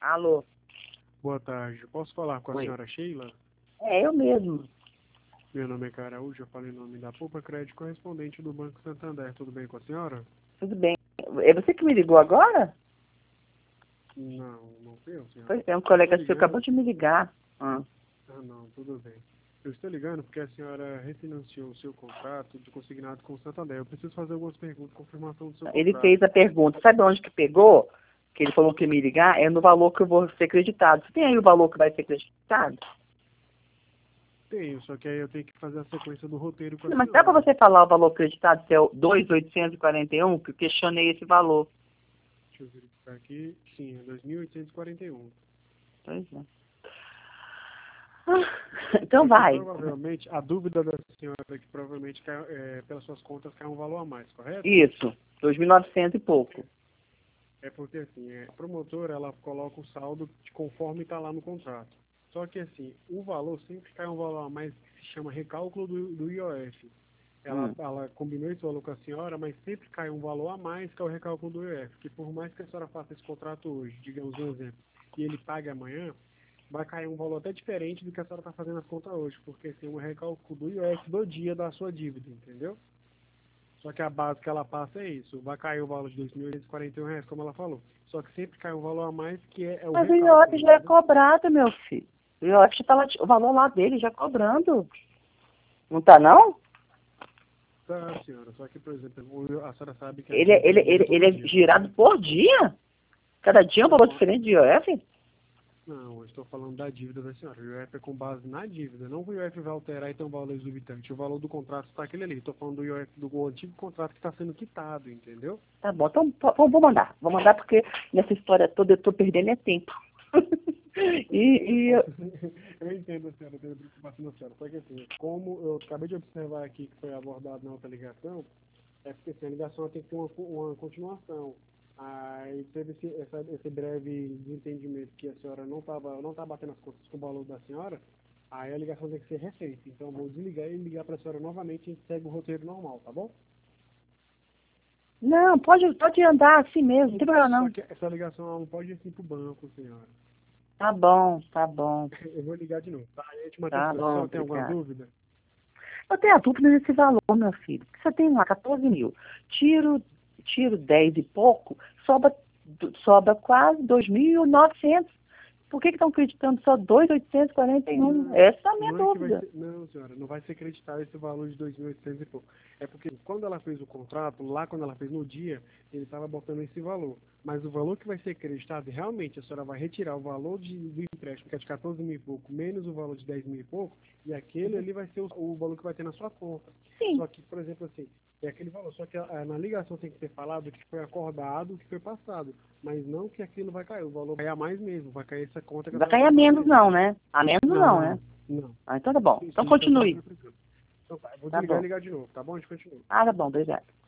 Alô? Boa tarde. Posso falar com a Oi. senhora Sheila? É eu mesmo. Meu nome é Cara Araújo, eu falei em nome da Poupa Crédito, correspondente do Banco Santander. Tudo bem com a senhora? Tudo bem. É você que me ligou agora? Não fui eu, senhora. Pois é, um Eu estou colega seu acabou ligando... de me ligar. Ah. não, tudo bem. Eu estou ligando porque a senhora refinanciou o seu contrato de consignado com o Santander. Eu preciso fazer algumas perguntas, confirmação do seu Ele contrato. fez a pergunta. Sabe onde que pegou? Que ele falou que ia me ligar? É no valor que eu vou ser acreditado. Você tem aí o valor que vai ser acreditado? Tenho, só que aí eu tenho que fazer a sequência do roteiro com a Não, mas dá para senhora. você falar o valor acreditado, se é o 2.841, que eu questionei esse valor. Deixa eu verificar aqui. Sim, é 2.841. Pois é. Então Só que vai. provavelmente, a dúvida da senhora é que provavelmente pelas suas contas cai um valor a mais, correto? Isso, 2.900 e pouco. É porque assim, a promotora ela coloca o saldo de conforme está lá no contrato. Só que assim, o valor sempre cai um valor a mais que se chama recálculo do IOF. Ela combinou esse valor com a senhora, mas sempre cai um valor a mais que é o recálculo do IOF. Que por mais que a senhora faça esse contrato hoje, digamos um exemplo, e ele pague amanhã, vai cair um valor até diferente do que a senhora está fazendo as contas hoje, porque assim, o recálculo do IOF do dia da sua dívida, entendeu? Só que a base que ela passa é isso, vai cair o valor de R$ 2.841, como ela falou. Só que sempre cai um valor a mais que é o Mas o recálculo, IOF já é entendeu? cobrado, meu filho. O IOF já tá lá, o valor lá dele já cobrando. Não tá, não? Tá, senhora, só que, por exemplo, a senhora sabe que a Ele, é- dívida ele, muda ele, todo ele é dia, girado correto? por dia? Cada dia é um valor Não, diferente de IOF? não, eu estou falando da dívida da senhora. O IOF é com base na dívida, não o IOF vai alterar e ter um valor exorbitante. O valor do contrato está aquele ali. Estou falando do IOF do antigo contrato que está sendo quitado, entendeu? Tá bom, então vou mandar. Vou mandar porque nessa história toda eu tô perdendo é tempo. Eu entendo a senhora, eu tenho preocupação da senhora. Só que assim, como eu acabei de observar aqui que foi abordado na outra ligação, é porque assim, a ligação tem que ter uma continuação. Aí teve esse breve desentendimento que a senhora não tá batendo as contas com o valor da senhora, aí a ligação tem que ser refeita. Então eu vou desligar e ligar para a senhora novamente e a gente segue o roteiro normal, tá bom? Não, pode andar assim mesmo, não tem problema Só não. que essa ligação ela não pode ir assim pro banco, senhora. Tá bom, tá bom. Eu vou ligar de novo, tá? Aí a gente mantém Tá isso. A bom, senhora tem alguma obrigada. dúvida? Eu tenho a dúvida desse valor, meu filho. Você tem lá 14 mil. Tiro 10 e pouco, sobra quase 2.900. Por que estão acreditando só 2.841? Não, Essa é a minha não é que vai dúvida. ser. Não, senhora, não vai ser acreditado esse valor de 2.800 e pouco. É porque quando ela fez o contrato, lá quando ela fez no dia, ele estava botando esse valor. Mas o valor que vai ser acreditado, realmente, a senhora vai retirar o valor do empréstimo, que é de 14 mil e pouco, menos o valor de 10 mil e pouco, e aquele ali vai ser o valor que vai ter na sua conta. Sim. Só que, por exemplo, assim, é aquele valor. Só que na ligação tem que ter falado que foi acordado, que foi passado. Mas não que aquilo vai cair. O valor vai a mais mesmo. Vai cair essa conta que Não a vai senhora cair está a menos fazendo, não, entendeu? né? A menos não, né? Não, não. Ah, então tá bom. Então Isso a senhora continue. fica tranquilo. Então tá, eu vou Tá desligar e bom. ligar de novo, tá bom? A gente continua. Ah, tá bom, obrigada.